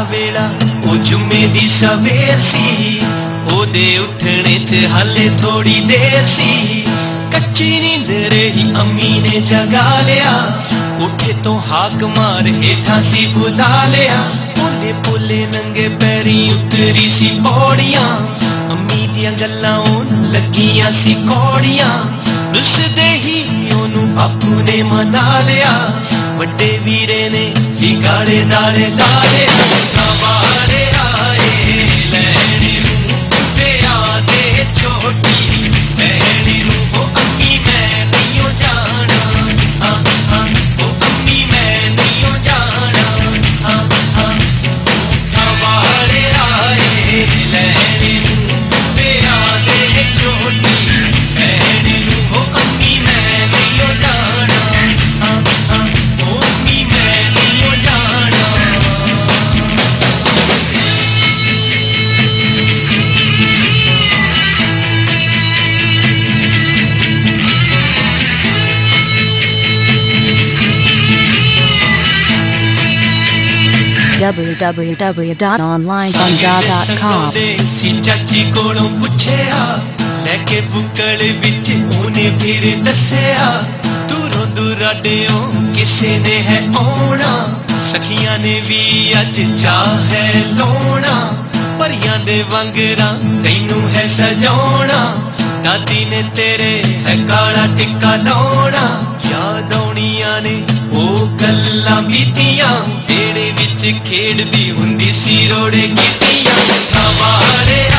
वेला ओ जुम्मे दी सवेर सी, ओदे उठने च हाले थोड़ी देर सी। कच्ची नींद रही अम्मी ने जगा लिया, उठे तो हाक मार हेठा सी बुला लिया। पोले पोले नंगे पैरी उतरी सी पौड़ियां, अम्मी दियां गल्लां ओनू लगियां सी कौड़ियां। रुसदे ही ओनू बापू ने मना लिया, वड्डे वीरे ने भी गाड़े दाड़े दाड़े। सवारे आए लैने नूं पिया दे छोटी लैने नूं, ओ अम्मी मैं नहीं जाना, हाँ हाँ ओ अम्मी मैं नहीं जाना, हाँ हाँ। सवारे आए लैने नूं पिया दे छोटी लैने नूं, ओ अम्मी मैं नहीं जाना, हाँ हाँ ओ अम्मी मैं नहीं जाना। www.onlinepunjab.com सी चाची कोलों पुछया, लेके बुक्कल विच ओने फिर दस्या। दूरों दुराडेओं किसे ने है आना, सखियां ने भी अज चाह है लौना। परियां दे वांगरा तैनू है सजाउणा, दादी ने तेरे है काला टिक्का लाउणा। याद आउणियां ने ओ गल्लां बीतियां, बेड़े विच खेड़दी हुंदी सी रोड़े कीतियां। सवारे